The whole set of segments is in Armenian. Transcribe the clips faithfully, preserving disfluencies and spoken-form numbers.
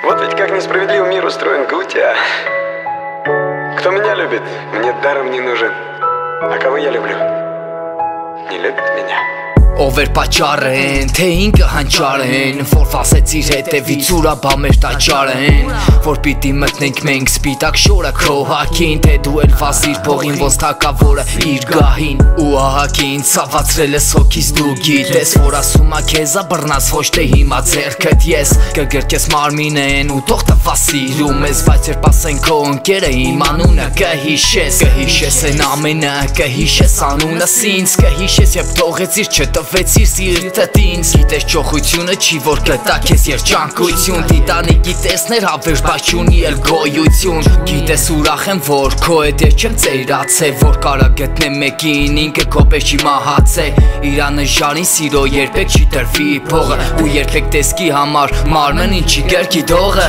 Вот ведь как несправедливо мир устроен, Гутя. Кто меня любит, мне даром не нужен. А кого я люблю, не любит меня. Ով էր պատճառեն, թե ինքը հանճարեն, որ վասեցիր հետևից ուրաբա մեր տաճարեն, որ պիտի մտնենք մենք սպիտակ շորը քրոհակին, թե դու էլ վազիր փողին ոնց թակավորը իր գահին, ու ահագին ցավացրել ես հոգիս դու գիտես, որ ասում ա քեզա բռնած ոչ թե հիմա ձեռքդ ես, կգրկես մարմինեն ու թող տվա սիրում ես, բայց երբ ասեն քո ընկերը իմ անունը կհիշես, կհիշես են ամենը, կհիշես անունս ինձ, կհիշես երբ թողեցիր չտ Վեցիր սիրտդ ինձ, գիտես ճոխությունը չի որ կտա քեզ երջանկություն, Տիտանիկի տեսներ հավեր բայց չունի էլ գոյություն, գիտես ուրախ եմ որ քո հետ ես չեմ ծերացել, որ կարա գտնեմ մեկին ինքը քո պես չի մահացել, Իրանը ժարին սիրո երբեք չի տրվի փողը, ու երբեք տեսքի համար մարմն ինչի կերքի դողը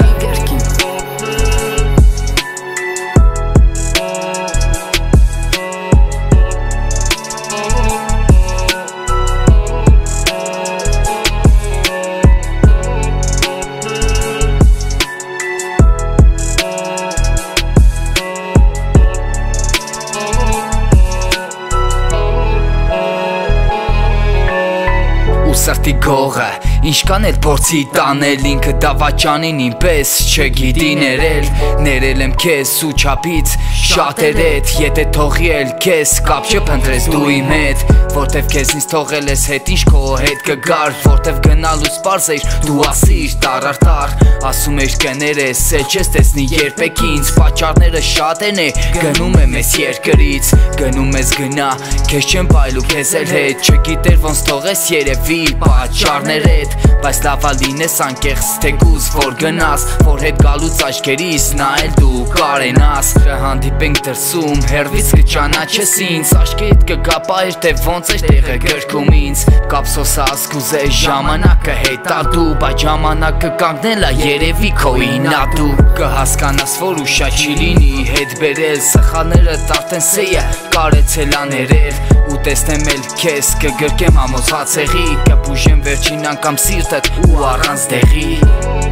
Սրտի գողը, ինչքան էլ փորձի տանել ինքը դավաճանին ինպես չգիտի ներել, ներել եմ քեզ ու չափից շատեր հետ, եթե թողի էլ քեզ կապ չփնտրես դու իմ հետ, որտեվ քեզ ինձ թողել ես հետ ինչ քո հետ կգար, որտեվ գնալուց պարզ էր դու ասիր տար առ տար, ասում ես կներես, էլ չես տեսնի երբեք ինձ, պատճառները շատ են է, գնում եմ ես երկրից, գնում ես գնա, քեզ չեմ բայլու քեզ էլ հետ, չգիտեր ոնց թողես երևի պատճառներ հետ, բայց լավա լինես անկեղծ թեկուզ որ գնաս, որ հետ գալուց աչքերիս նայել դու կարենաս, կհանդիպենք դրսում, հեռվից կճանաչես ինձ, աչքերիդ կգա պայր թե ոնց էր տեղը գրքում ինձ, կապսոսաս կուզես ժամանակը հետա դու, բայց ժամանակը կանգնել ա երևի քո ինատու, կհասկանաս որ ուշա չի լինի հետ բերել, սխալները արդեն սեյը կարեցել աներել, ու տեսնեմ էլ քեզ կգրկեմ ամոց հացեղի, կպուժեմ վերջին անգամ սիրտդ ու առանց դեղի